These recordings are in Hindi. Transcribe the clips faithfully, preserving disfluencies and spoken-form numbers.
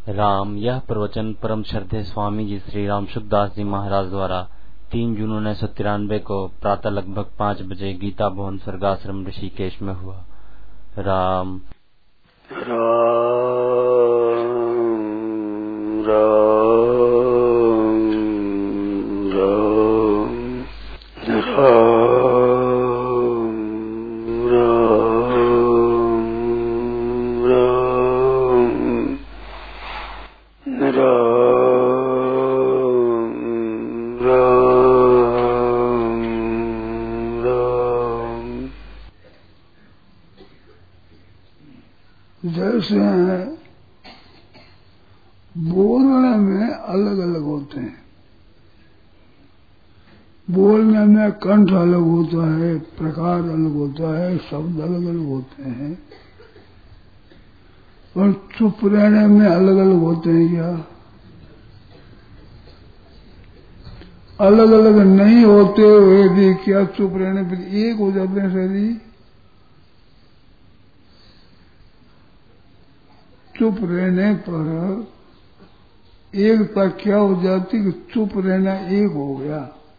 राम। यह प्रवचन परम श्रद्धेय स्वामी जी श्री राम सुखदास जी महाराज द्वारा तीन जून उन्नीस सौ तिरानवे को प्रातः लगभग पाँच बजे गीता भवन स्वर्गाश्रम ऋषिकेश में हुआ। राम राम राम राम जैसे बोलने में अलग अलग होते हैं, बोलने में कंठ अलग होता है, प्रकार अलग होता है, शब्द अलग अलग होते हैं, और चुप रहने में अलग अलग होते हैं। क्या अलग अलग नहीं होते हुए भी क्या चुप रहने पर एक हो जाते हैं शरीर? चुप रहने पर एकता क्या हो जाती कि चुप रहना एक हो गया।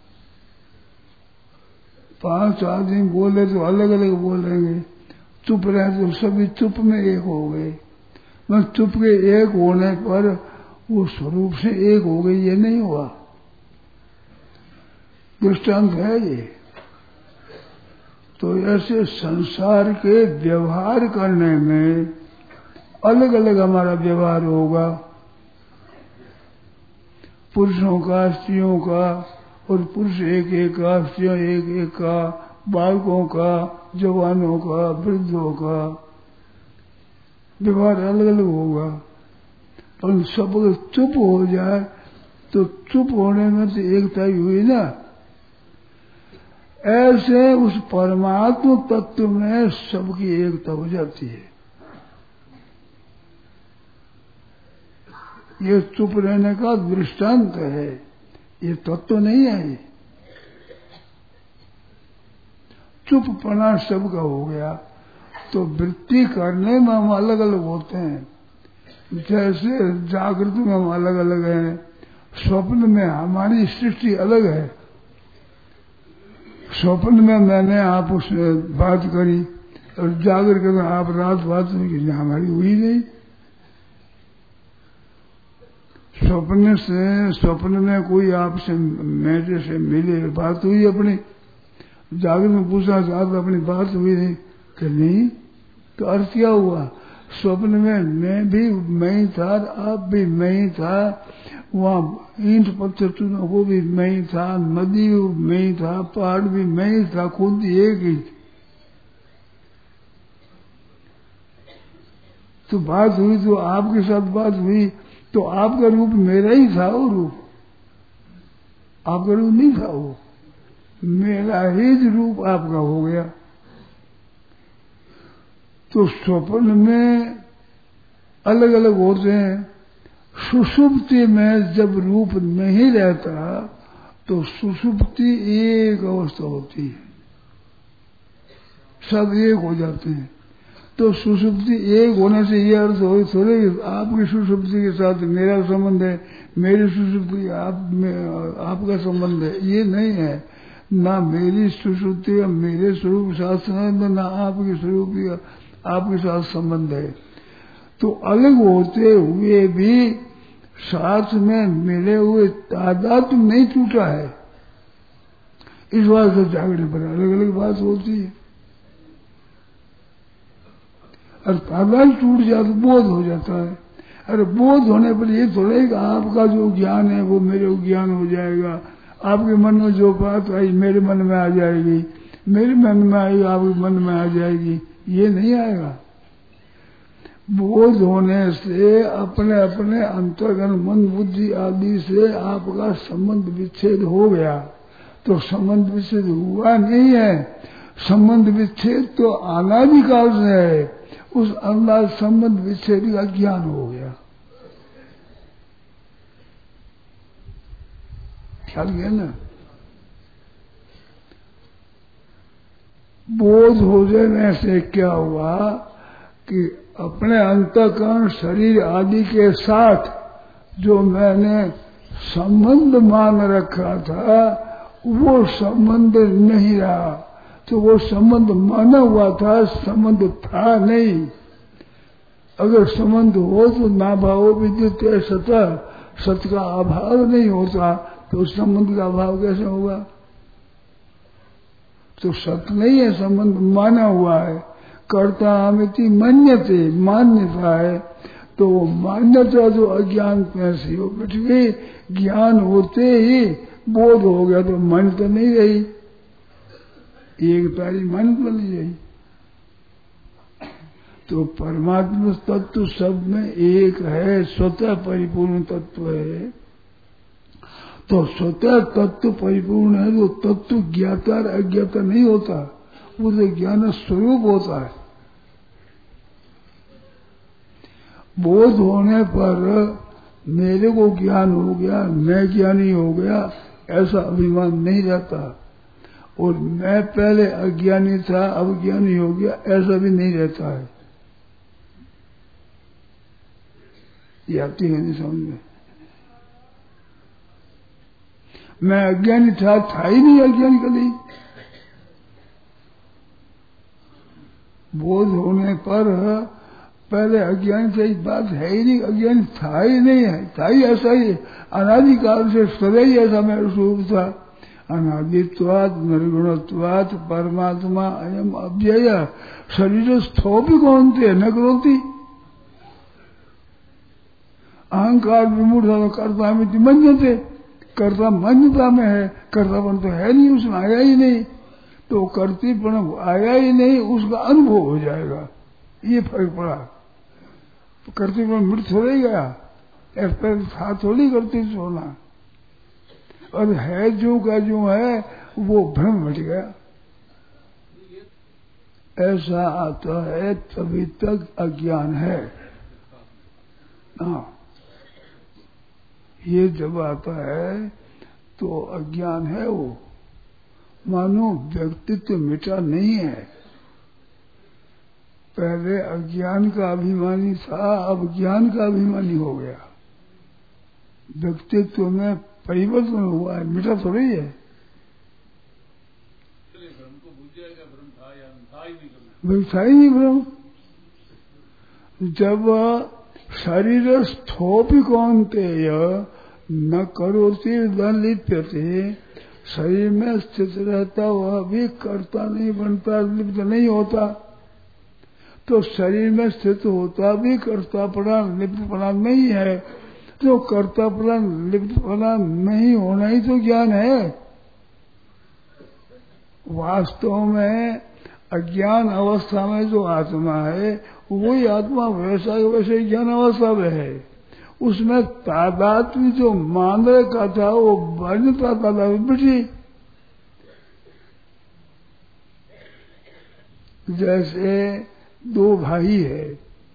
पांच आदमी बोले तो अलग अलग बोलेंगे, चुप रहे तो सभी चुप में एक हो गए। मैं चुप के एक होने पर वो स्वरूप से एक हो गई, ये नहीं हुआ। दृष्टांत है ये। तो ऐसे संसार के व्यवहार करने में अलग अलग हमारा व्यवहार होगा, पुरुषों का, स्त्रियों का, और पुरुष एक एक का, स्त्रियों एक एक का, बालकों का, जवानों का, वृद्धों का व्यवहार अलग अलग होगा। और सब चुप हो जाए तो चुप होने में तो एकता ही हुई ना। ऐसे उस परमात्म तत्व में सबकी एकता हो जाती है। ये चुप रहने का दृष्टांत है, ये तत्व नहीं है। ये चुपपना सबका हो गया। तो वृत्ति करने में हम अलग अलग होते हैं। जैसे जागृत में हम अलग अलग हैं, स्वप्न में हमारी सृष्टि अलग है। स्वप्न में मैंने आप उससे बात करी और जागृत में आप रात बात हुई, हमारी हुई नहीं। स्वप्न से स्वप्न में कोई आपसे मेरे से मिले, बात हुई अपनी। जागृत में पूछा आप अपनी बात हुई नहीं कि नहीं, तो अर्थ क्या हुआ? स्वप्न में मैं भी मैं ही था, आप भी मैं ही था, वहाँ ईंट पत्थर चुना वो भी मैं ही था, नदी भी मैं ही था, पहाड़ भी मैं ही था, खुद एक ही। तो बात हुई तो आपके साथ बात हुई, तो आपका रूप मेरा ही था। वो रूप आपका रूप नहीं था, वो मेरा ही रूप आपका हो गया। तो स्वप्न में अलग अलग होते हैं। सुषुप्ति में जब रूप नहीं रहता तो सुषुप्ति एक अवस्था होती है, सब एक हो जाते हैं। तो सुषुप्ति एक होने से ये अर्थ हो थोड़े आपकी सुषुप्ति के साथ मेरा संबंध है, मेरी सुषुप्ति आप में आपका संबंध है, ये नहीं है। ना मेरी सुषुप्ति का मेरे स्वरूप साथ संबंध, ना आपकी स्वरूप आपके साथ संबंध है। तो अलग होते हुए भी साथ में मिले हुए तादाद नहीं टूटा है। इस बात से जागने पर अलग अलग बात होती है। और तादाद टूट जाए तो बोध हो जाता है। अरे बोध होने पर ये थोड़ा ही आपका जो ज्ञान है वो मेरे ज्ञान हो जाएगा, आपके मन में जो बात आई मेरे मन में आ जाएगी, मेरे मन में आई आपके मन में आ जाएगी, ये नहीं आएगा। बोध होने से अपने अपने अंतर्गत मन बुद्धि आदि से आपका संबंध विच्छेद हो गया। तो संबंध विच्छेद हुआ नहीं है, संबंध विच्छेद तो अनादिकाल से है। उस अनादि संबंध विच्छेद का ज्ञान हो गया। ख्याल गया ना? बोध हो जाने से क्या हुआ कि अपने अंतःकरण शरीर आदि के साथ जो मैंने संबंध मान रखा था वो संबंध नहीं रहा। तो वो संबंध माना हुआ था, संबंध था नहीं। अगर संबंध हो तो ना भाव विद्युत सत, सत का अभाव नहीं होता तो उस संबंध का अभाव कैसे होगा? तो सत नहीं है, संबंध माना हुआ है। कर्ता अमिति मन्यते, मान्यता है। तो मान्यता जो अज्ञान में से वो मिट गई, ज्ञान होते ही बोध हो गया तो मन तो नहीं रही, एक तारी मन तो नहीं रही। तो परमात्मा तत्व सब में एक है, स्वतः परिपूर्ण तत्व है। तो स्वतः तत्व परिपूर्ण है तो तत्व ज्ञाता और अज्ञाता नहीं होता, वो तो ज्ञान स्वरूप होता है। बोध होने पर मेरे को ज्ञान हो गया, मैं ज्ञानी हो गया, ऐसा अभिमान नहीं रहता। और मैं पहले अज्ञानी था अब ज्ञानी हो गया, ऐसा भी नहीं रहता है। ये आती है नहीं समझ में। मैं अज्ञानी था था ही नहीं अज्ञानी कभी। बोध होने पर पहले अज्ञान से एक बात है ही नहीं, अज्ञान था ही नहीं है, था ही ऐसा ही अनादिकाल से सदैव ही ऐसा मेरा स्वरूप था। अनादित्वात् निर्गुणत्वात् परमात्मा अयम अव्यय शरीर स्थोपी कौन थे न करोती। अहंकार विमूढ़ कर्ता में मन्यते, कर्ता मान्यता में है, कर्तापन तो है नहीं, उसमें आया ही नहीं। तो कर्तीपन आया ही नहीं, उसका अनुभव हो जाएगा, ये फर्क पड़ा। तो कर्तीपन मिट थोड़ा गया, ऐसा था थोड़ी करती होना, और है जो का जो है वो भ्रम मिट गया। ऐसा आता है तभी तक अज्ञान है। हाँ, ये जब आता है तो अज्ञान है। वो मानो व्यक्तित्व मिटा नहीं है। पहले अज्ञान का अभिमानी था, अब ज्ञान का अभिमानी हो गया। व्यक्तित्व में परिवर्तन हुआ है, मिटा थोड़ी है। भ्रम था ही नहीं भ्रम। जब शरीर स्थोपी कौनते न करोति न लिप्यते, शरीर में स्थित रहता वह भी कर्ता नहीं बनता, लिप्त नहीं होता। तो शरीर में स्थित होता भी कर्तापना लिप्तपना नहीं है। तो कर्तापना लिप्तपना नहीं होना ही तो ज्ञान है। वास्तव में अज्ञान अवस्था में जो आत्मा है वही आत्मा वैसा वैसे ज्ञान अवस्था में है। उसमें तादात्म्य जो मान रखा था वो बन्यता तादात्म्य बिठी। जैसे दो भाई है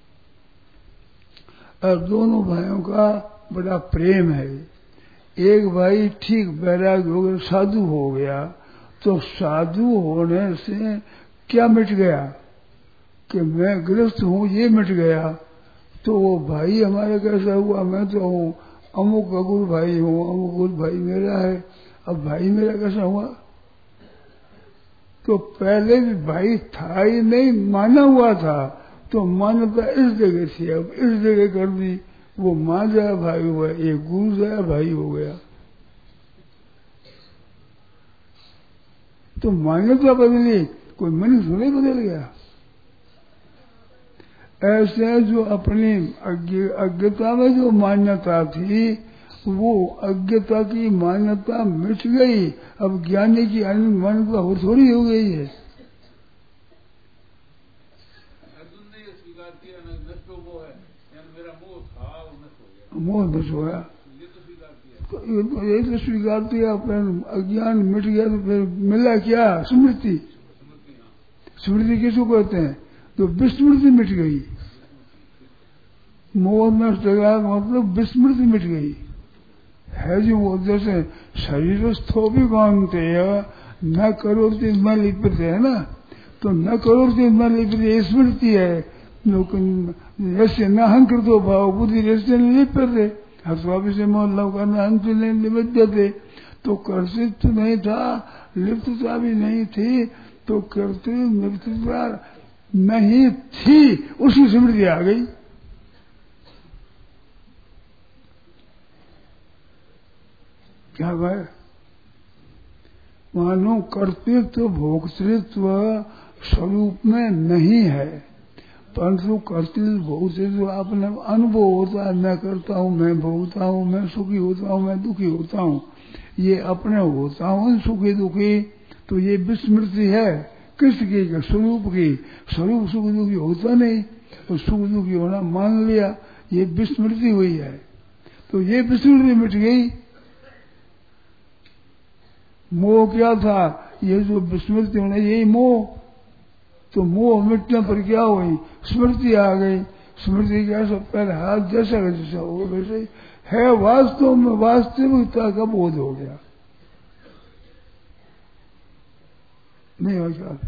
और दोनों भाइयों का बड़ा प्रेम है। एक भाई ठीक वैराग्य हो गया, साधु हो गया, तो साधु होने से क्या मिट गया कि मैं गृहस्थ हूँ, ये मिट गया। तो वो भाई हमारा कैसा हुआ, मैं तो हूँ अमुक अगुर भाई हूँ, अमुक अगुर भाई मेरा है, अब भाई मेरा कैसा हुआ। तो पहले भी भाई था ही नहीं, माना हुआ था। तो मान्यता इस जगह थी, अब इस जगह कर दी, वो मां जाया भाई हुआ, एक गुरु जाया भाई हो गया। तो मान्यता बदली, कोई मन थोड़ी बदल गया। ऐसे जो अपनी अज्ञता में जो मान्यता थी वो अज्ञता की मान्यता मिट गई। अब ज्ञानी की मान्यता हो थोड़ी हो गई है। मोह नष्ट हो गया, तो ये तो यही तो स्वीकार किया। फिर अज्ञान मिट गया तो फिर मिला क्या, स्मृति। स्मृति किसको कहते हैं, तो विस्मृति मिट गई। मोह नष्ट हो गया मतलब विस्मृति मिट गई है। जो वो जैसे शरीर स्थो भी मानते न करो तो इसमें लिपते है ना, तो न करो तो इसमें लिपते स्मृति है। ऐसे न हंकृतो भाव बुद्धि ऐसे लिप करते हस्वापी से मोहल्ला करना हंस लिपट जाते तो कर्तृत्व नहीं था, लिप्तता भी नहीं थी, तो कर्तृत्व लिप्तता नहीं थी, उसकी स्मृति आ गई। क्या भाई मानो कर्तृत्व भोक्तृत्व स्वरूप में नहीं है, परंतु कर्तृत्व भोक्तृत्व अपने अनुभव होता है। मैं करता हूँ, मैं भोगता हूँ, मैं सुखी होता हूँ, मैं दुखी होता हूँ, ये अपने होता हूँ सुखी दुखी, तो ये विस्मृति है किसकी? स्वरूप की। स्वरूप सुख दुखी होता नहीं, तो सुख दुखी होना मान लिया, ये विस्मृति हुई है, तो ये विस्मृति मिट गई। मोह क्या था? ये जो विस्मृति होना यही मोह, तो मोह मिटने पर क्या हुई? स्मृति आ गई। स्मृति क्या सब पहले हाथ जैसा का जैसा हो वैसे है, वास्तव में वास्तविकता का बोध हो गया। नहीं हो क्या?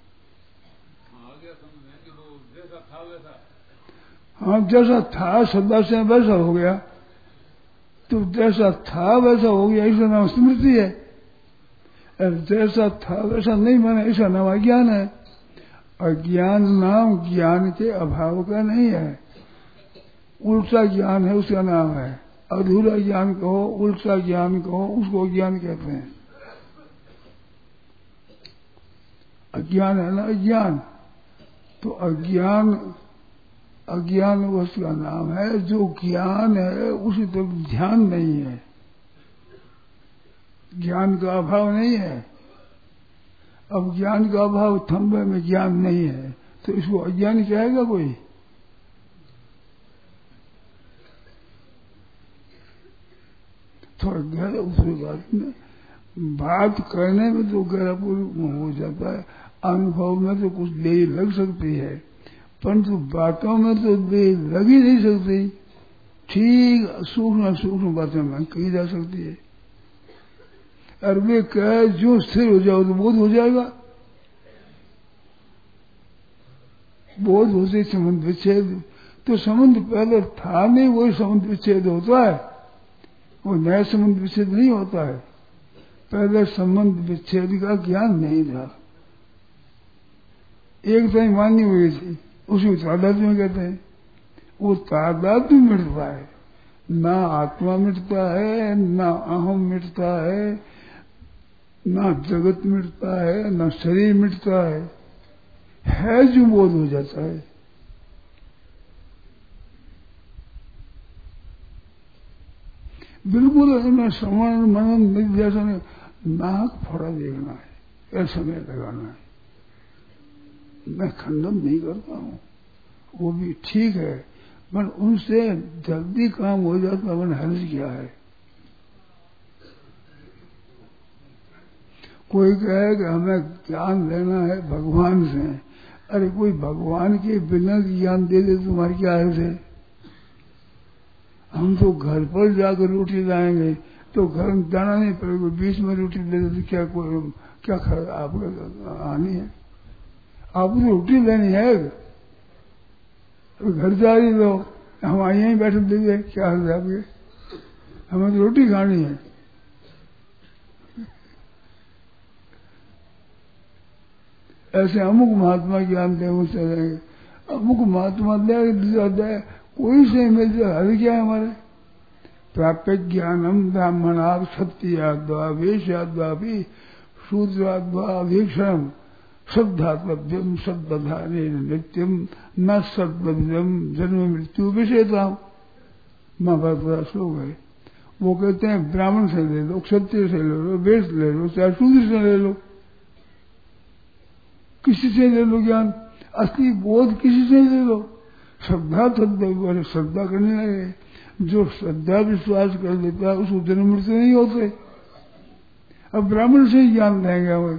हाँ जैसा था सदा से वैसा हो गया, तो जैसा था वैसा हो गया, ऐसा नाम स्मृति है। जैसा था वैसा नहीं माना, ऐसा नाम अज्ञान है। अज्ञान नाम ज्ञान के अभाव का नहीं है, उल्टा ज्ञान है उसका नाम है। अधूरा ज्ञान कहो, उल्टा ज्ञान कहो, उसको ज्ञान कहते हैं। अज्ञान है ना अज्ञान, तो अज्ञान अज्ञान उसका नाम है। जो ज्ञान है उसी तरफ ध्यान नहीं है, ज्ञान का अभाव नहीं है। अब ज्ञान का अभाव थंबे में ज्ञान नहीं है, तो इसको अज्ञानी कहेगा कोई? थोड़ा गहरा उसकी बात में बात करने में तो गहरापूर्वक हो जाता है, अनुभव में तो कुछ देर लग सकती है, परंतु बातों में तो देर लग ही नहीं सकती। ठीक सूक्ष्म सूक्ष्म बातें में कही जा सकती है। और वे कहे जो स्थिर हो जाओ तो बोध हो जाएगा। बोध होते संबंध विच्छेद, तो संबंध पहले था नहीं, वही संबंध विच्छेद होता है, वो नया संबंध विच्छेद नहीं होता है। पहले संबंध विच्छेद का ज्ञान नहीं था, एक तो मानी हुई थी, उसमें तादाद में कहते हैं। वो तादाद भी मिटता है, ना आत्मा मिटता है, ना अहम मिटता है, ना जगत मिटता है, ना शरीर मिटता है, है जो बोध हो जाता है। बिल्कुल हमें श्रवण मनन निध्यासन नाक फोड़ा देखना है, ऐसा समय लगाना है। मैं खंडन नहीं करता हूँ, वो भी ठीक है, पर उनसे जल्दी काम हो जाता मन हर्ज क्या है। कोई कहे कि हमें ज्ञान लेना है भगवान से, अरे कोई भगवान के बिना ज्ञान दे दे तुम्हारी क्या है? हम तो घर पर जाकर रोटी लाएंगे, तो घर में जाना नहीं पड़ेगा, बीच में रोटी दे दे तो क्या कोई क्या खर आपका हानि है? आपको रोटी लेनी है, तो घर जा रही लो, हम यहीं बैठे दे दे क्या है आपके? हमें तो रोटी खानी है। ऐसे अमुक महात्मा ज्ञान दे उनसे रहेंगे, अमुक महात्मा दे दे कोई से मिल जाए, हर क्या है हमारे? प्राप्त ज्ञानम ब्राह्मणाद क्षत्रियाद्वा वैश्याद्वा भी शूद्राद्वा अभीक्षण श्रद्धात्व्यम सद्बधारे नित्यम न सद्बद्धम जन्म मृत्यु विषयता। महाभारत का श्लोक है। वो कहते हैं ब्राह्मण से ले लो, क्षत्रिय से ले लो, वैश्य ले लो, चाहे शूद्र से ले लो, किसी से ले लो ज्ञान, असली बोध किसी से ले लो। श्रद्धा तद्भव, श्रद्धा करने लगे, जो श्रद्धा विश्वास कर लेता है उसको जन्म मृत्यु नहीं होते। अब ब्राह्मण से ही ज्ञान देंगे, वो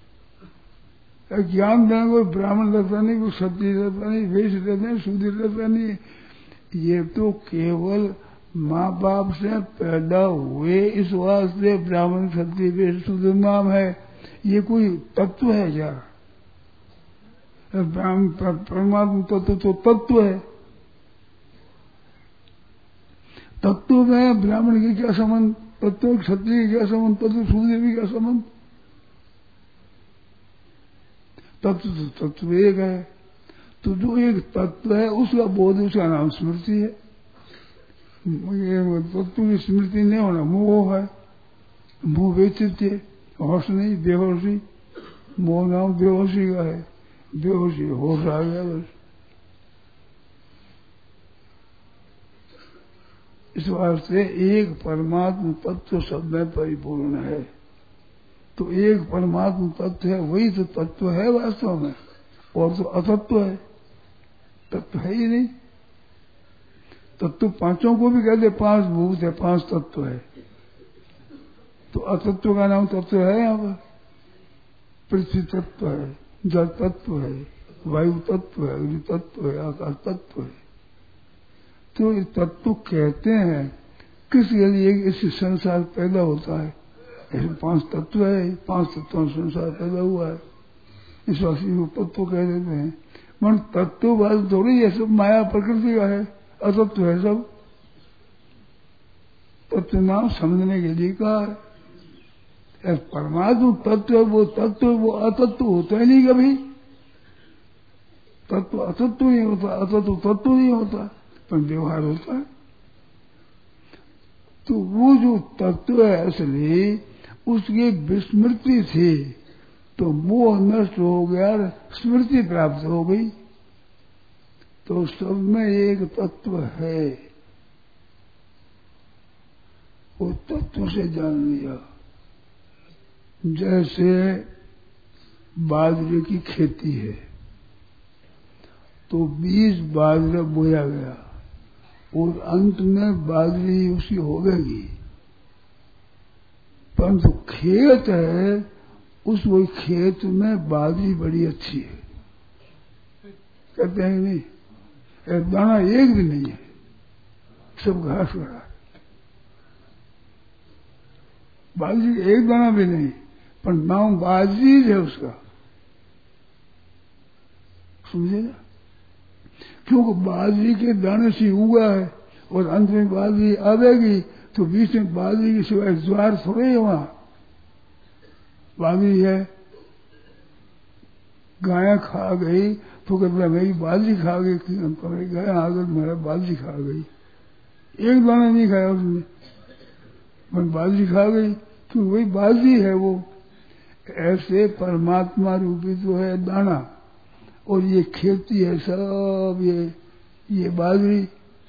ज्ञान देंगे, कोई ब्राह्मण रहता नहीं, कोई क्षत्रिय रहता नहीं, वैश्य रहता नहीं, शूद्र रहता नहीं। ये तो केवल माँ बाप से पैदा हुए इस वास्ते ब्राह्मण क्षत्रिय वैश्य शूद्र नाम है। ये कोई तत्व है क्या? परमात्मा तत्व तो तत्व है। तत्व में ब्राह्मण के क्या संबंध, तत्व क्षत्रिय के क्या संबंध, तत्व सूर्य भी क्या संबंध। तत्व तो तत्व एक है। तो जो एक तत्व है उसका बोध, उसका नाम स्मृति है। तत्व की स्मृति नहीं होना मोह है। मोह व्यचित है, होश नहीं, बेहोशी। मोह नाम बेहोशी का है, बेहोशी होश आ गया बस। इस वास्ते एक परमात्मा तत्व सब में परिपूर्ण है। तो एक परमात्मा तत्व है, वही तो तत्व है वास्तव में, और तो अतत्व है, तत्व है ही नहीं। तत्व पांचों को भी कहते, पांच भूत है, पांच तत्व है। तो अतत्व का नाम तत्व है यहाँ पर। पृथ्वी तत्व है, जल तत्व है, वायु तत्व है, अग्नि तत्व है, आकाश तत्व है। तो ये तत्व कहते हैं किसके लिए, इससे संसार पैदा होता है। ऐसे पांच तत्व है, पांच तत्वों से संसार पैदा हुआ है, इस वासी को तत्व कह देते हैं। मन तत्व बात थोड़ी है, सब माया प्रकृति का है, अतत्व है सब। तत्व नाम समझने के लिए कहा है। परमात्मा तत्व, वो तत्व, वो अतत्व होता ही नहीं कभी। तत्व अतत्व नहीं होता, अतत्व तत्व नहीं होता, पर व्यवहार होता है। तो वो जो तत्व है असली, उसकी विस्मृति थी, तो मोह नष्ट हो गया, स्मृति प्राप्त हो गई। तो सब में एक तत्व है, वो तत्व से जान लिया। जैसे बाजरे की खेती है, तो बीज बाजरा बोया गया और अंत में बाजरी उसकी हो गई, परंतु खेत है, उस वही खेत में बाजरी बड़ी अच्छी है, कहते हैं नहीं। दाना एक भी नहीं है, सब घास भरा है। बाजरी एक दाना भी नहीं, पर नाम बाजरी है उसका, समझे ना। क्योंकि बाजरी के दाने से उगा है और अंत में बाजरी आवेगी, तो बीच में बाजरी के सिवाय ज्वार थोड़े है वहां। बाजरी है, गाय खा गई तो कहते मेरी बाजरी खा गई, गाय आ गई मेरा बाजरी खा गई, एक दाना नहीं खाया उसने, पर बाजरी खा गई, तो वही बाजरी है वो। ऐसे परमात्मा रूपी तो है दाना, और ये खेती है सब, ये ये बाजरी।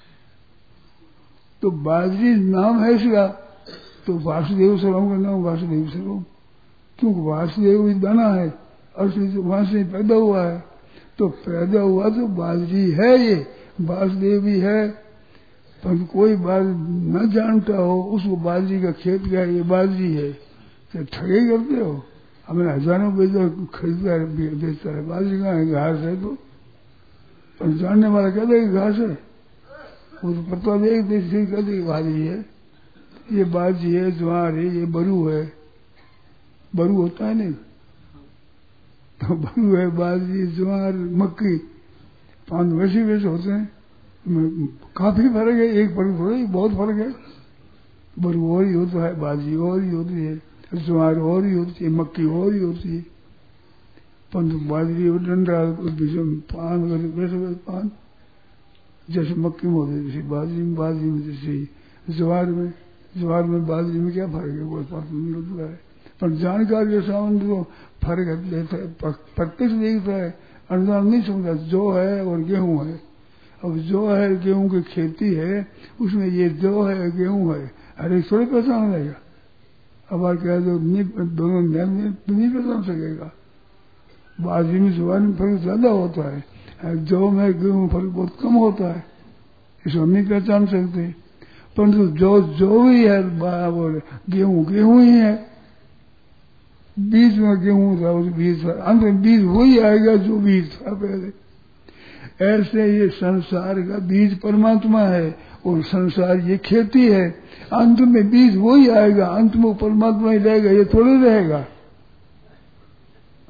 तो बाजरी नाम है इसका, तो वासुदेव सर्वम का नाम वासुदेव सर्वम, क्योंकि वासुदेव भी दाना है, असली तो वहां से पैदा हुआ है। तो पैदा हुआ तो बाजरी है, ये वासुदेव भी है, पर कोई बात न जानता हो उसको बाजरी का खेत का ये बाजरी है, तो ठगे करते हो। हमें हजारों बेचो खरीदता है, बेचता है, बाजरी कहाँ है, घास है। तो पर जानने वाला कहता है कि घास है, वो तो पता देख देख कहते कि बाजरी है, ये बाजरी है, ज्वार है, ये बरू है। बरू होता है नहीं, तो बरू है, बाजरी, ज्वार, मक्की, पांच वैसे वैसे होते हैं। काफी फर्क है, एक फर्क थोड़ा, बहुत फर्क है। बरू और ही होता है, बाजरी और ही होती है, ज्वार और ही होती है, मक्की और ही होती है। परंतु बाजरी और डंडा पान वैसे वैसे पान जैसे मक्की में होती है, जैसे बाजरी में, बाजरी में जैसे ज्वार में, ज्वार में बाजरी में क्या फर्क है, कोई फर्क नहीं होता है। पर जानकार के सामने तो फर्क लेता है, प्रत्यक्ष देखता है, अनुदान नहीं समझता। जो है और गेहूं है, अब जो है गेहूं की खेती है, उसमें ये जो है गेहूं है, हर एक थोड़ी पहचान लेगा। अब आप कह दो दोनों नहीं पहचान सकेगा। बाजरी में ज्वार में फर्क ज्यादा होता है, जौ में गेहूं फर्क बहुत कम होता है, इसको नहीं पहचान सकते। परंतु जो जो ही है गेहूं गेहूं ही है, बीज में गेहूं था, उस बीज था, अंत में बीज वही आएगा जो बीज था पहले। ऐसे ये संसार का बीज परमात्मा है और संसार ये खेती है, अंत में बीज वही आएगा, अंत में परमात्मा ही रहेगा, ये थोड़े रहेगा।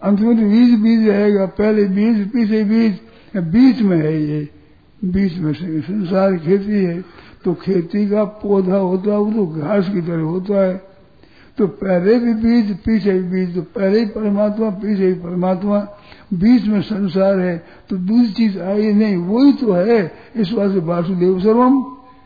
अंत में तो बीज बीज रहेगा, पहले बीज पीछे बीज, बीच में है ये, बीच में से संसार खेती है। तो खेती का पौधा होता है वो तो घास की तरह होता है, तो पहले भी बीज पीछे भी बीज, तो पहले ही परमात्मा पीछे ही परमात्मा, बीच में संसार है। तो दूसरी चीज आई नहीं, वही तो है। इस बात से वासुदेव सर्वम,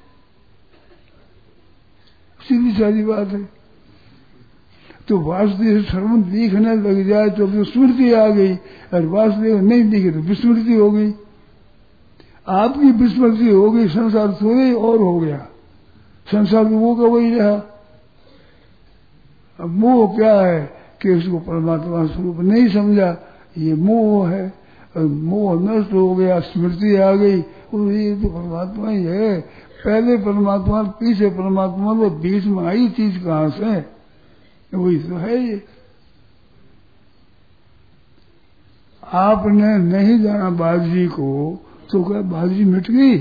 सीधी सारी बात है। तो वासुदेव सर्वम दिखने लग जाए तो फिर स्मृति आ गई, और वासुदेव नहीं दिखे तो विस्मृति हो गई। आपकी विस्मृति हो गई, संसार थोड़े और हो गया, संसार तो वो का वही रहा। अब मोह क्या है कि उसको परमात्मा स्वरूप नहीं समझा, ये मोह है। और मोह नष्ट हो गया, स्मृति आ गई, और ये तो परमात्मा ही है। पहले परमात्मा पीछे परमात्मा, तो बीच में आई चीज कहां से, वही तो है ये। आपने नहीं जाना बाजी को तो क्या बाजी मिट गई?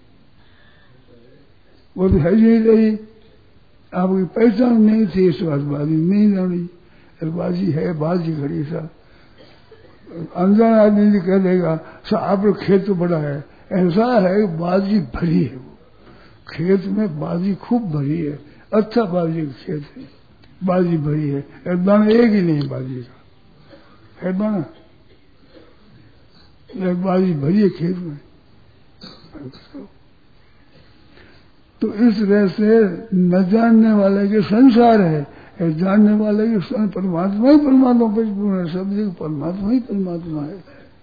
वो तो है ही रही, आपकी पहचान नहीं थी, इस बात बाजी नहीं जानी। बाजी है, बाजी खड़ी सा। अनजान आदमी कह देगा आप लोग खेत तो बड़ा है, ऐसा है बाजी भरी है, वो खेत में बाजी खूब भरी है, अच्छा बाजी का खेत है, बाजी भरी है। दाना एक ही नहीं बाजी का है, दाना एक बाजी भरी है खेत में। तो इस तरह से न जानने वाले के संसार है, जानने वाले के परमात्मा ही परमात्मा परिपूर्ण है, सब जगह परमात्मा ही परमात्मा है।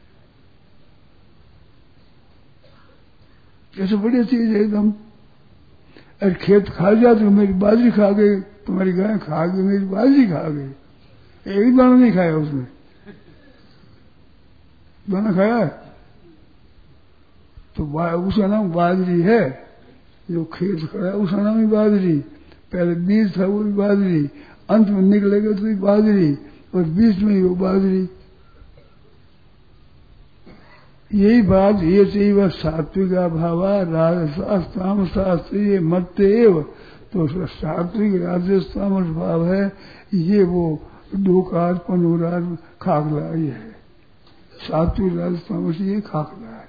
ऐसे बढ़िया चीज है एकदम। अरे खेत खा जाए तो मेरी बाजी खा गई, तुम्हारी गाय खा गई, मेरी बाजी खा गई, एक दाना नहीं खाया उसने, दाना खाया है तो उसका नाम बाजरी है। जो खेत खड़ा है उसका नाम ही बाजरी, पहले बीज था वो भी बाजरी, अंत में निकलेगा तो भी बाजरी, और बीच में ही वो बाजरी। यही बात ये चाहिए सात्विक भावा राजसास तामसास ये मत्ते एव, तो उसका सात्विक राजस तामस भाव है, ये वो डोकार पनोरार खाकला ये है, सात्विक राजस तामस ये खाकला है।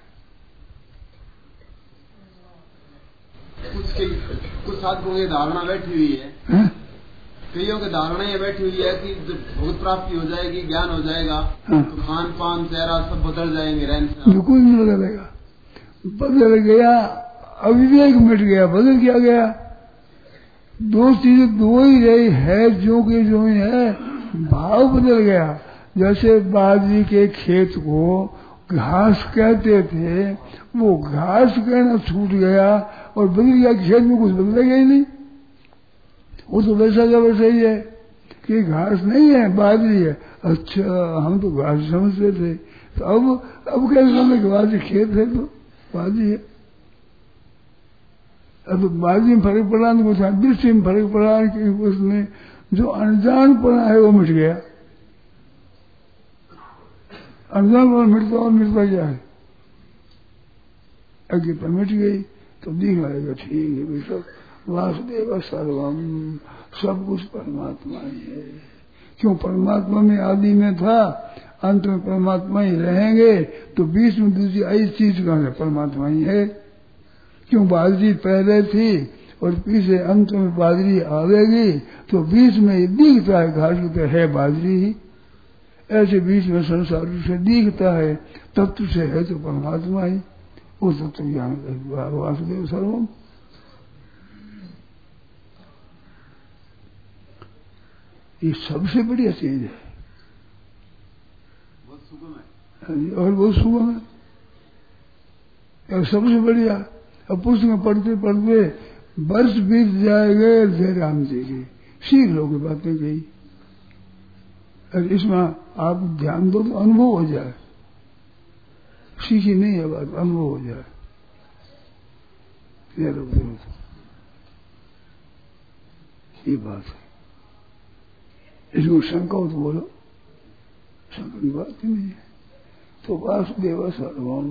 कुछ के कुछ साधकों की धारणा बैठी हुई है, है? कईयों की धारणा ये बैठी हुई है कि जब भगवत प्राप्ति हो जाएगी, ज्ञान हो जाएगा, हाँ। तो खान पान चेहरा सब बदल जाएंगे, रहन सहन बिल्कुल नहीं बदलेगा, बदल गया अविवेक मिट गया, बदल क्या गया? दो चीजें दो ही रही है, जो के जो ही है, भाव बदल गया। जैसे बाजी के खेत को घास कहते थे, वो घास कहना छूट गया और बदल गया, खेत में कुछ बदलेगा ही नहीं, वो तो वैसा का वैसा ही है कि घास नहीं है बाजरी है। अच्छा हम तो घास समझते थे, तो अब अब कैसे समझे कि बाजरी खेत है तो बाजरी है। अब बाजरी में फर्क पड़ा तो कुछ दृष्टि में फर्क पड़ा कि उसमें जो अनजान पड़ा है वो मिट गया। अनजान पड़ा मिटता और मिटता क्या है, अज्ञता मिट गई तो दिख लगेगा ठीक है भाई, सब वासुदेव सर्वम, सब कुछ परमात्मा ही है। क्यों परमात्मा में आदि में था, अंत में परमात्मा ही रहेंगे, तो बीच में दूसरी आई चीज कहां है, परमात्मा ही है। क्यों बाजरी पहले थी और पीछे अंत में बाजरी आवेगी, तो बीच में दिखता है घास की तरह है बाजरी ही, ऐसे बीच में संसार से दिखता है, तत्व से है तो परमात्मा ही, वो तत्व ज्ञान वासुदेव सर्वम। ये सबसे बढ़िया चीज है, बहुत सुगम है और बहुत सुगम है, और सबसे बढ़िया। अब पुस्तक में पढ़ते पढ़ते वर्ष बीत जाएंगे, जय राम जी की सीख लोगे बातें कही, और इसमें आप ध्यान दो तो अनुभव हो जाए, सीखी नहीं है बात, अनुभव हो जाए। ये बात है, इसको शंका हो तो बोलो, शंका की बात ही नहीं है। तो वासुदेव सर्वम,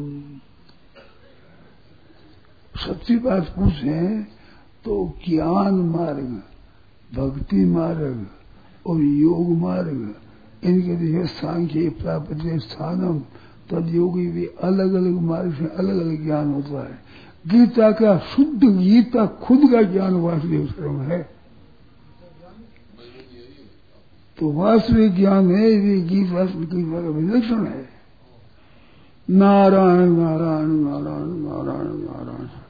सच्ची बात पूछे तो ज्ञान मार्ग, भक्ति मार्ग और योग मार्ग, इनके लिए सांख्य प्राप्त स्थानम तद योगी भी अलग अलग मार्ग से अलग अलग ज्ञान होता है। गीता का शुद्ध गीता खुद का ज्ञान वासुदेव सर्वम है, तो वास्तविक ज्ञान है ये गीता गीता का विलक्षण है। नारायण नारायण नारायण नारायण नारायण।